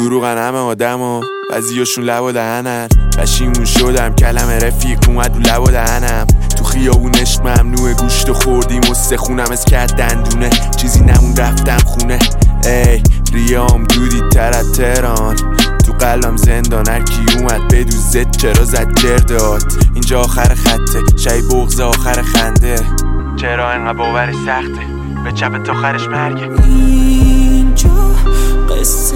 دروغن همه آدم و بعضیاشون لب و دهنن. پشیمون شدم کلمه رفیق اومد رو لب و دهنم. تو خیابون عشق ممنوعه، گوشت خوردیم و سخونم از کت دندونه. چیزی نمون رفتم خونه. ای ریام دودی تر از تهران، تو قلبم زندان. هر کی اومد بدوزت چرا زد گردات. اینجا آخر خطه، شای بغض آخر خنده. چرا انقدر باورش سخته، به چپ تا آخرش مرگه. اینجا قصه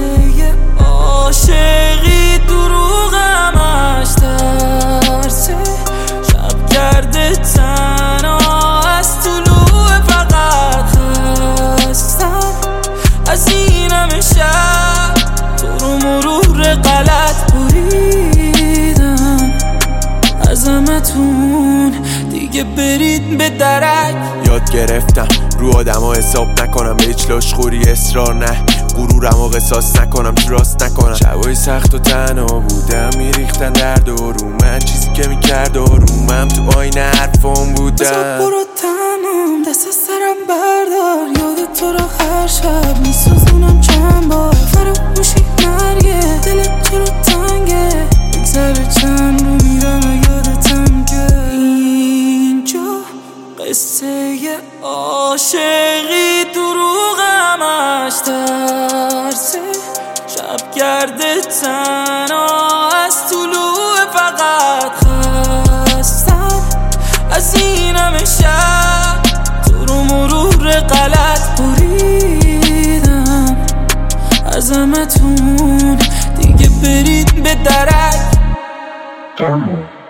عاشقی دروغ همش ترسه. شب کرده تنها از طلوع فقط خستم. از این همه شب تو رو مرور غلط بریدم. عظمتون دیگه برید به درک. یاد گرفتم رو آدم ها حساب نکنم، به هیچ لاشخوری اصرار نه. غرورم و قصاص نکنم، تراست نکنم. شبای سخت و تنها بودم میریختن درد و رو من. چیزی که میکرد آرومم تو آینه حرفم بودم. بذار برو تنم دست از سرم بردار. یاد تو را هر شب میسوزونم چند بار. فراموشی مرگه، دل تو رو تنگه. بگذره چند رو میرم یادتم که اینجا قصه عاشقی دروغ همش ترسه. شب کرده تنها از طلوع فقط خستم. از این همه شب تو رو مرور غلط بریدم. عظمتون دیگه برید به درک.